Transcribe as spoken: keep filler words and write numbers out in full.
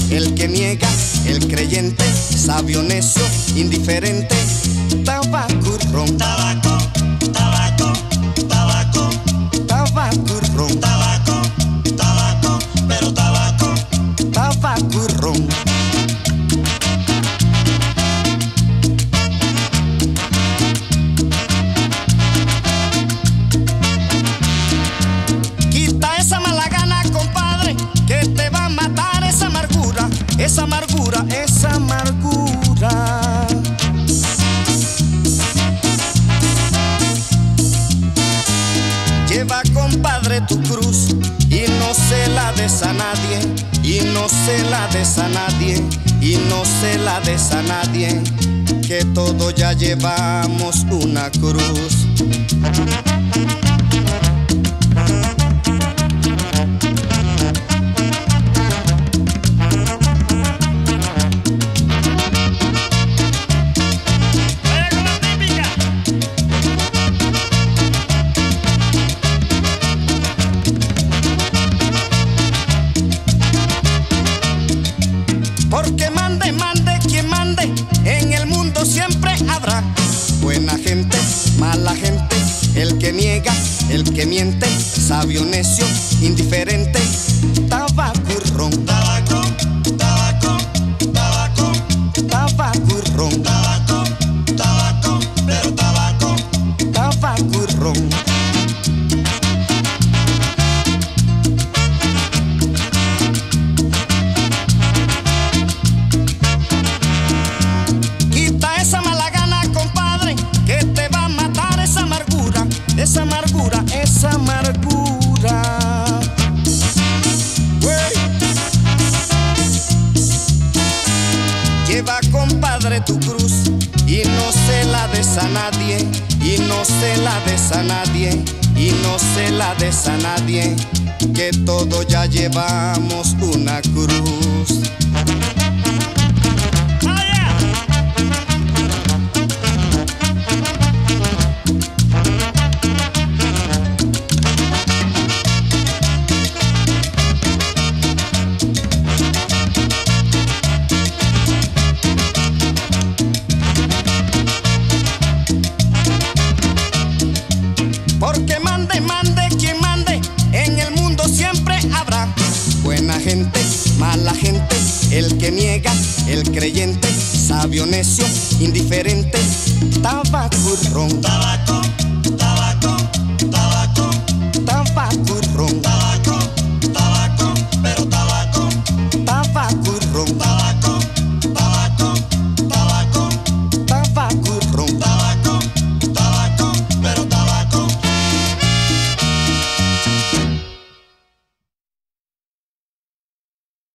el que niega, el creyente, sabio, necio, indiferente. Tabaco y ron. Tabaco, tabaco, tabaco. Tabaco y ron. Tabaco, tabaco, pero tabaco. Tabaco y ron. Quita esa mala gana, compadre, que te va a matar esa amargura, esa amargura, esa amargura. Lleva, compadre, tu cruz y no se la des a nadie, y no se la des a nadie, y no se la des a nadie, que todos ya llevamos una cruz. Porque mande, mande, quien mande, en el mundo siempre habrá buena gente, mala gente, el que niega, el que miente, sabio, necio, indiferente. Tabaco y ron. Tabaco, tabaco, tabaco. Tabaco y ron. Tabaco, tabaco, pero tabaco. Tabaco y ron. Esa amargura, esa amargura. Wey. Lleva, compadre, tu cruz y no se la des a nadie, y no se la des a nadie, y no se la des a nadie, que todos ya llevamos una cruz. Porque mande, mande, quien mande, en el mundo siempre habrá buena gente, mala gente, el que niega, el creyente, sabio, necio, indiferente. Tabaco y ron. Tabaco,